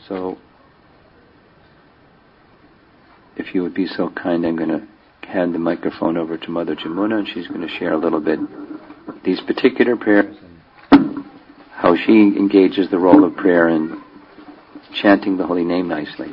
So, if you would be so kind, I'm going to hand the microphone over to Mother Jamuna, and she's going to share a little bit these particular prayers and how she engages the role of prayer in chanting the holy name nicely.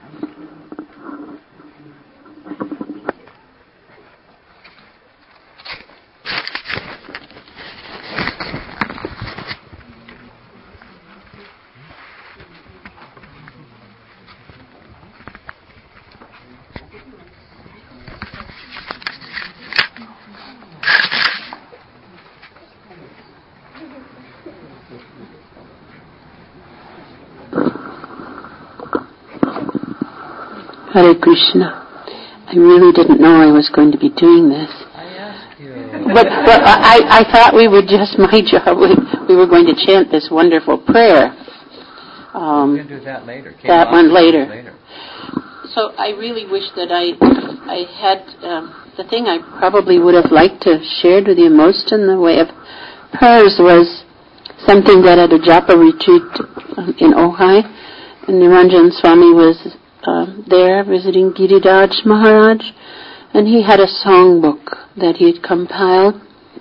Hare Krishna. I really didn't know I was going to be doing this. I asked you. But I thought we would just, my job, we were going to chant this wonderful prayer. We can do that later. That one later. So I really wish that I had, the thing I probably would have liked to have shared with you most in the way of prayers was something that at a japa retreat in Ojai, and Niranjan Swami was there visiting Giridhar Maharaj, and he had a songbook that he had compiled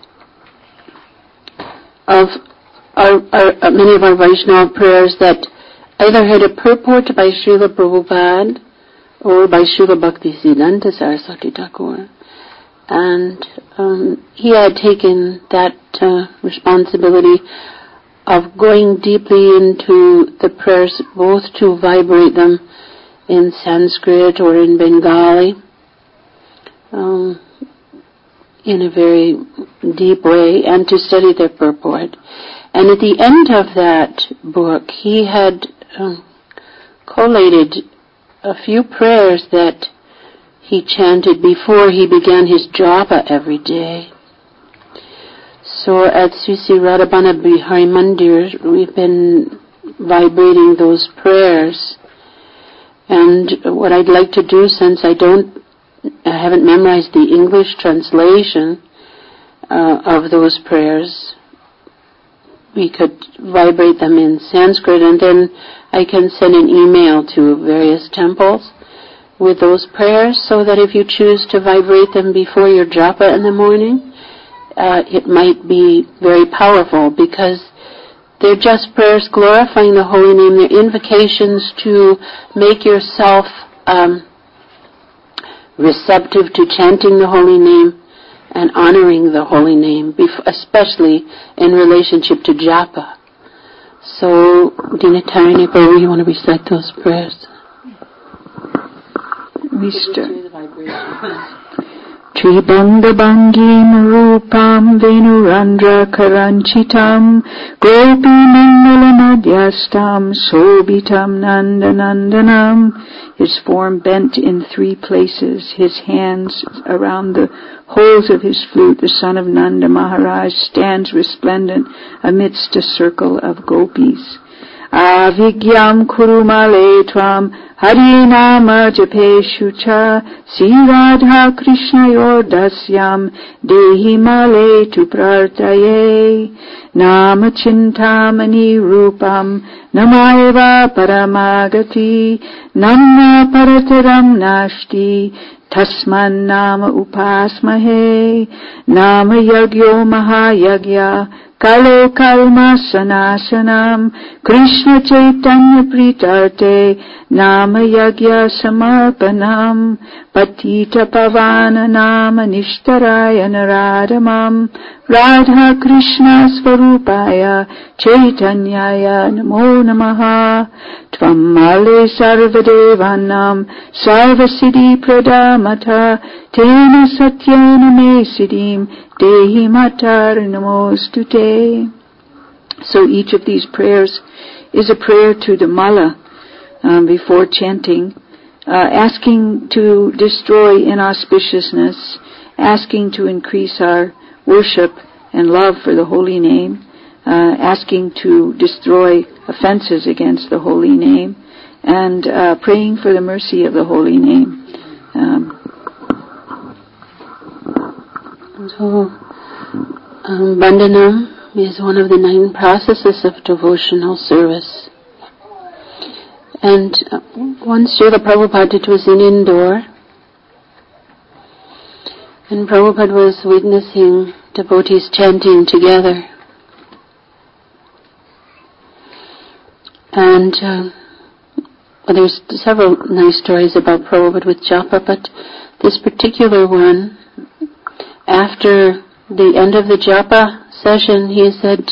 of many of our Vaishnava prayers that either had a purport by Srila Prabhupada or by Srila Bhaktisiddhanta Saraswati Thakur. And he had taken that responsibility of going deeply into the prayers, both to vibrate them in Sanskrit or in Bengali, in a very deep way, and to study their purport. And at the end of that book, he had collated a few prayers that he chanted before he began his japa every day. So at Sri Sri Radhabana Bihari Mandir, we've been vibrating those prayers. And what I'd like to do, since I haven't memorized the English translation of those prayers, we could vibrate them in Sanskrit, and then I can send an email to various temples with those prayers, so that if you choose to vibrate them before your japa in the morning, it might be very powerful, because they're just prayers glorifying the holy name. They're invocations to make yourself receptive to chanting the holy name and honoring the holy name, especially in relationship to japa. So, Dinatarini Prabhu, you want to recite those prayers? Tribandabangim rupam venurandra karanchitam gopi mangalamadhyastam sobitam nandanandanam. His form bent in 3 places, his hands around the holes of his flute, the son of Nanda Maharaj stands resplendent amidst a circle of gopis. Avigyam kurumale tvam harinama japeshu cha siradha krishnayor dasyam dehi male tu prartaye nama chintamani rupam namayeva paramagati namna parataram nashti tasman nama upasmahe nama yagyo mahayagya Kalo kalma sanasanam Krishna Chaitanya Pritarte Nama Yagya Samarpanam Patita Pavana Nama Nishtaraya Naradamam Radha Krishna Svarupaya Chaitanyaya Namo Namaha Tvamale Sarvadevanam Sarvasiddhi Pradamata Tena Satyana Me Siddhim Dehi Matar Namostute. So each of these prayers is a prayer to the mala before chanting, asking to destroy inauspiciousness, asking to increase our worship and love for the holy name, asking to destroy offenses against the holy name, and praying for the mercy of the holy name. So, Bandhanam is one of the 9 processes of devotional service. And once Srila Prabhupada was in Indore, and Prabhupada was witnessing devotees chanting together. And there's several nice stories about Prabhupada with japa, but this particular one, after the end of the japa session, he said,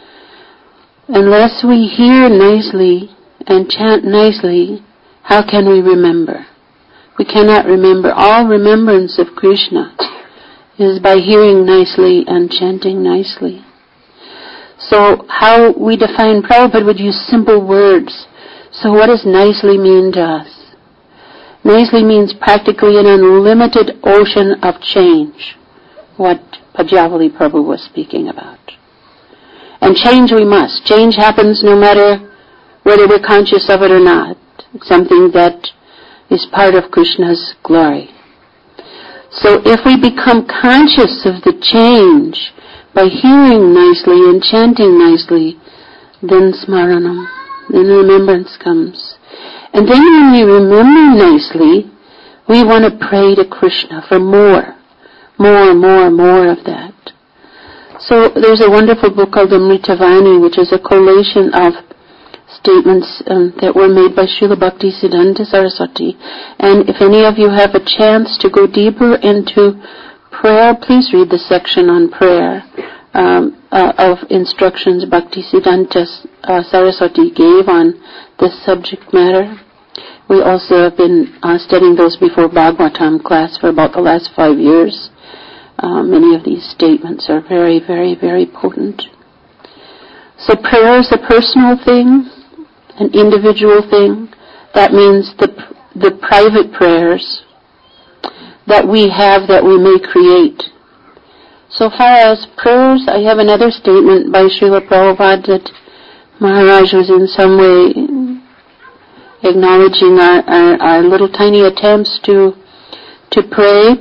unless we hear nicely and chant nicely, how can we remember? We cannot remember. All remembrance of Krishna is by hearing nicely and chanting nicely. So how we define Prabhupada would use simple words. So what does nicely mean to us? Nicely means practically an unlimited ocean of change, what Pajavali Prabhu was speaking about. And change we must. Change happens no matter whether we're conscious of it or not. It's something that is part of Krishna's glory. So if we become conscious of the change by hearing nicely and chanting nicely, then smaranam, then remembrance comes. And then when we remember nicely, we want to pray to Krishna for more of that. So there's a wonderful book called Amritavani, which is a collation of statements that were made by Srila Bhaktisiddhanta Saraswati. And if any of you have a chance to go deeper into prayer, please read the section on prayer of instructions Bhaktisiddhanta Saraswati gave on this subject matter. We also have been studying those before Bhagavatam class for about the last 5 years. Many of these statements are very, very, very potent. So prayer is a personal thing, an individual thing. That means the private prayers that we have, that we may create. So far as prayers, I have another statement by Srila Prabhupada that Maharaj was in some way acknowledging our little tiny attempts to pray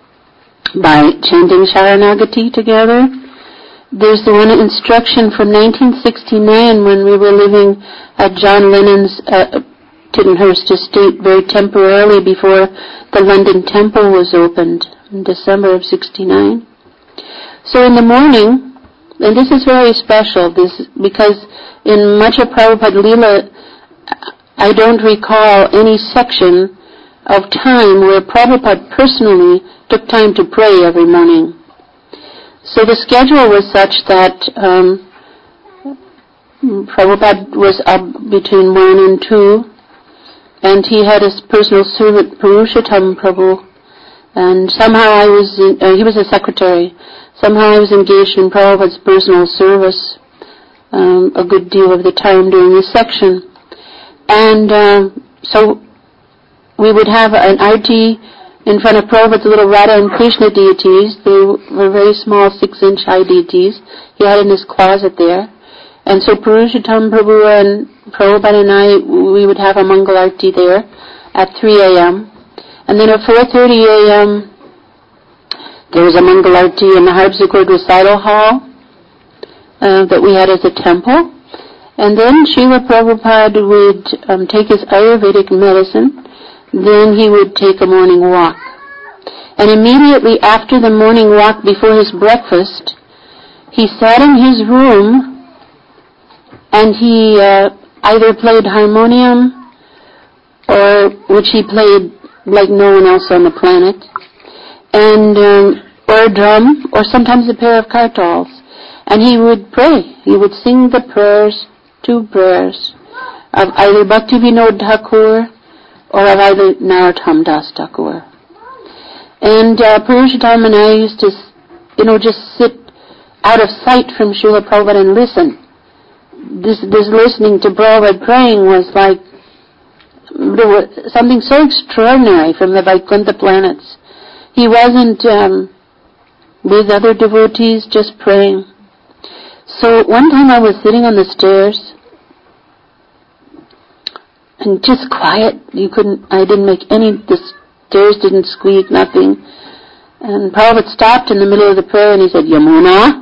by chanting Sharanagati together. There's the one instruction from 1969 when we were living at John Lennon's Tittenhurst estate very temporarily before the London Temple was opened in December of 69. So in the morning, and this is very special, because in much of Prabhupada Leela, I don't recall any section of time where Prabhupada personally took time to pray every morning. So the schedule was such that Prabhupada was up between 1 and 2, and he had his personal servant Purushottam Prabhu, and somehow he was a secretary. Somehow I was engaged in Prabhupada's personal service a good deal of the time during this section. And so we would have an arti in front of Prabhupada's little Radha and Krishna deities. They were very small 6-inch high deities. He had in his closet there. And so Purushottam Prabhu and Prabhupada and I, we would have a Mangal Arti there at 3 a.m. And then at 4:30 a.m., there was a Mangal Arti in the harpsichord recital hall that we had as a temple. And then Srila Prabhupada would take his Ayurvedic medicine. Then he would take a morning walk. And immediately after the morning walk, before his breakfast, he sat in his room and he either played harmonium, or which he played like no one else on the planet, and or a drum, or sometimes a pair of kartals. And he would pray. He would sing the prayers, 2 prayers, of either Bhakti Vinod Thakur or of either Narottam Das Thakur. And Purushottam and I used to, just sit out of sight from Srila Prabhupada and listen. This listening to Prabhupada praying was like something so extraordinary from the Vaikuntha planets. He wasn't with other devotees, just praying. So one time I was sitting on the stairs, and just quiet. I didn't make the stairs didn't squeak, nothing. And Prabhupada stopped in the middle of the prayer and he said, Yamuna?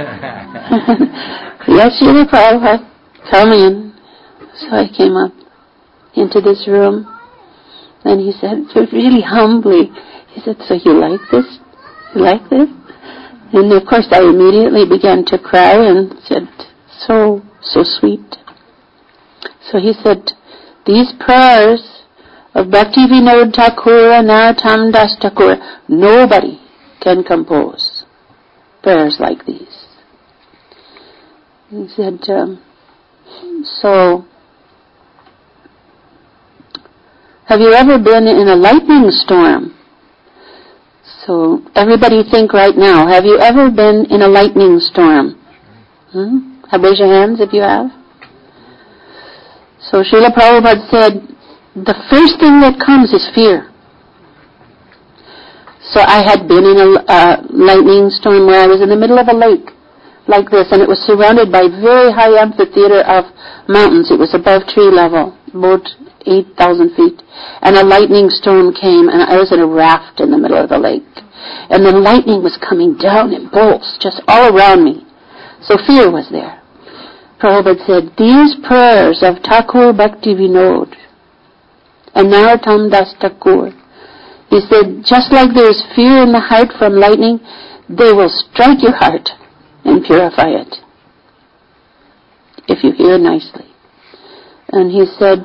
Yes, Srila Prabhupada, come in. So I came up. into this room. And he said, so really humbly, he said, so you like this? You like this? And of course I immediately began to cry and said, so sweet. So he said, these prayers of Bhakti Vinod Thakur and Narottam Das Thakur, nobody can compose prayers like these. He said, so, have you ever been in a lightning storm? So, everybody think right now, have you ever been in a lightning storm? Raise your hands if you have. So, Srila Prabhupada said, the first thing that comes is fear. So, I had been in a lightning storm where I was in the middle of a lake, like this, and it was surrounded by very high amphitheater of mountains. It was above tree level, about 8,000 feet. And a lightning storm came, and I was in a raft in the middle of the lake. And the lightning was coming down in bolts just all around me. So fear was there. Prabhupada said, these prayers of Thakur Bhakti Vinod and Narottam Das Thakur, he said, just like there is fear in the heart from lightning, they will strike your heart and purify it, if you hear nicely. And he said,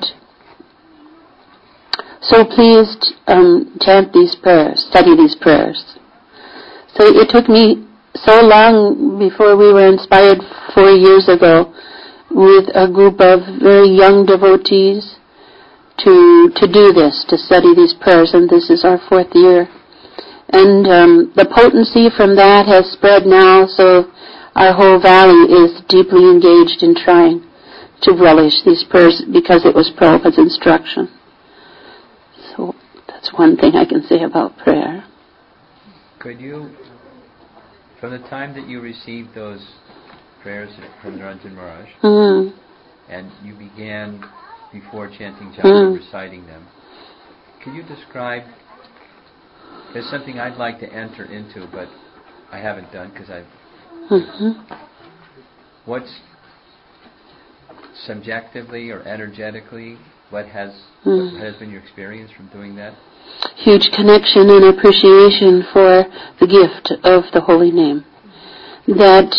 so please chant these prayers, study these prayers. So it took me so long before we were inspired 4 years ago with a group of very young devotees to do this, to study these prayers, and this is our 4th year. And the potency from that has spread now, so our whole valley is deeply engaged in trying to relish these prayers because it was Prabhupada's instruction. So that's one thing I can say about prayer. Could you, from the time that you received those prayers from Niranjan Maharaj, and you began before chanting japa, reciting them, could you describe, there's something I'd like to enter into, but I haven't done because I've what's subjectively or energetically, what has been your experience from doing that? Huge connection and appreciation for the gift of the holy name. That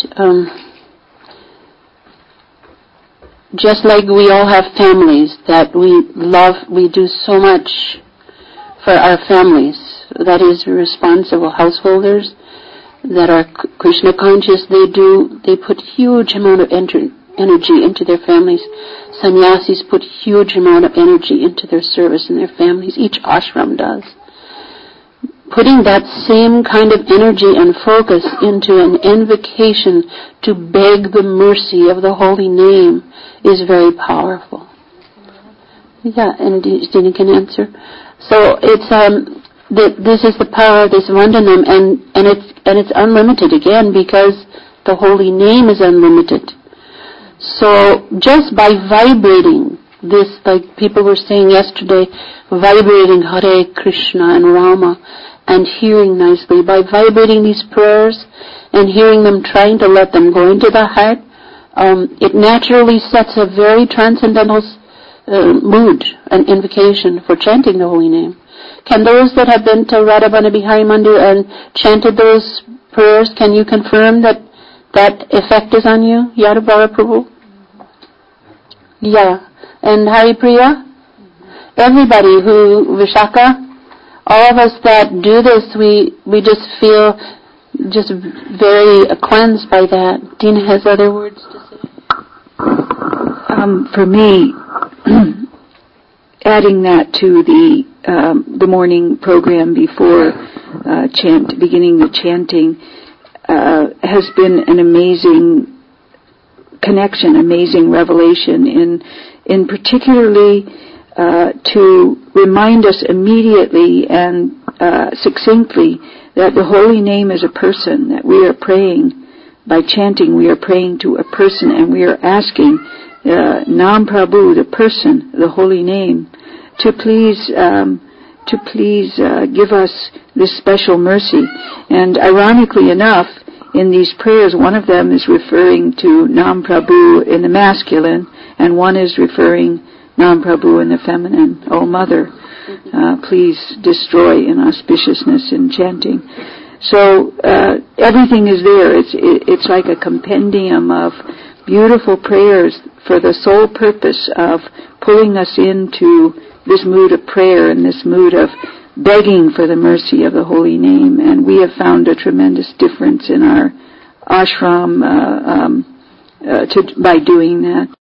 just like we all have families that we love, we do so much for our families. That is, responsible householders that are Krishna conscious, they put huge amount of energy into their families. Sannyasis put huge amount of energy into their service in their families. Each ashram does. Putting that same kind of energy and focus into an invocation to beg the mercy of the holy name is very powerful. Yeah, and Dina can answer. So it's this is the power of this Vandanam, and it's unlimited again because the holy name is unlimited. So just by vibrating this, like people were saying yesterday, vibrating Hare Krishna and Rama and hearing nicely, by vibrating these prayers and hearing them, trying to let them go into the heart, it naturally sets a very transcendental mood and invocation for chanting the holy name. Can those that have been to Radhabana Bihari Mandir and chanted those prayers, can you confirm that effect is on you? Yadavara Prabhu? Yeah. And Hari Priya? Everybody Vishaka, all of us that do this, we just feel just very cleansed by that. Dina has other words to say. For me, adding that to the morning program before beginning the chanting has been an amazing connection, amazing revelation in particularly to remind us immediately and succinctly that the holy name is a person, that we are praying by chanting, we are praying to a person, and we are asking Nam Prabhu, the person, the holy name, to please give us this special mercy. And ironically enough, in these prayers, one of them is referring to Nam Prabhu in the masculine, and one is referring Nam Prabhu in the feminine. Oh Mother, please destroy inauspiciousness in chanting. So everything is there. It's like a compendium of beautiful prayers for the sole purpose of pulling us into this mood of prayer and this mood of begging for the mercy of the holy name. And we have found a tremendous difference in our ashram by doing that.